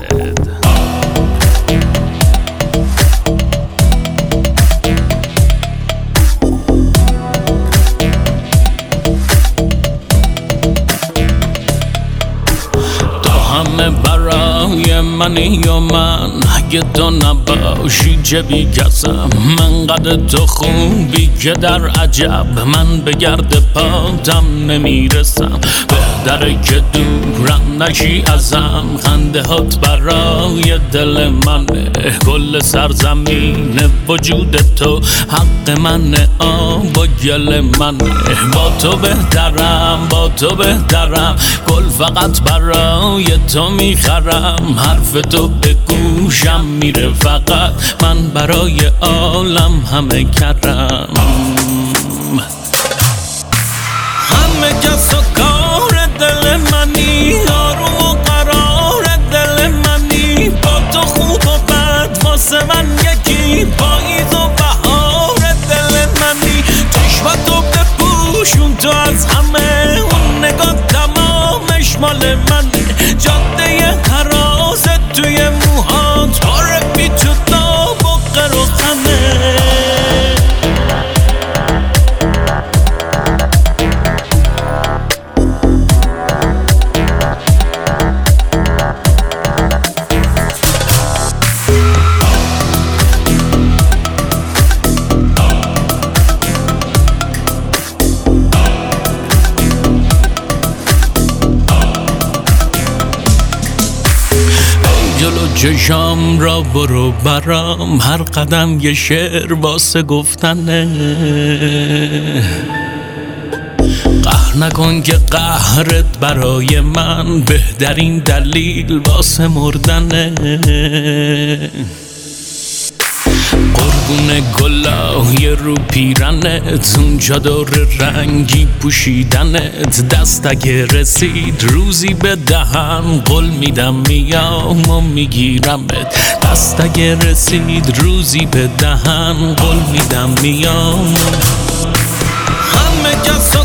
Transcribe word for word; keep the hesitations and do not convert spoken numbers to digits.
همه برای منی یا من، اگه تو نباشی چه بی کسم. من قد تو خوبی که در عجب، من به گرد پاتم نمیرسم. بهتره که دورم نشی ازم، خنده هات برای دل منه. کل سرزمین وجود تو حق منه، آب و گل منه. با تو بهترم، با تو بهترم، گل فقط برای تو میخرم. حرف تو به گوشم میره فقط، من برای عالم همه کرم. همه کس و کار دل منی، آروم و قرار دل منی. با تو خوب و بد واسه من یکی، پاییز و بهار دل منی. چشمتو بپوشون تو از همه، اون نگاه تمامش مال منه. جاده حراسه توی موهات، باره بی تو داب و قر و خمه. جلو چشام را برو برام، هر قدم یه شعر واسه گفتنه. قهر نکن که قهرت برای من بهترین دلیل واسه مردنه. قربون گلای رو پیرنت، اون چادر رنگی پوشیدنت. دست اگه رسید روزی به دهن، قول میدم میام و میگیرمت. دست اگه رسید روزی به دهن، قول میدم میام. همه کس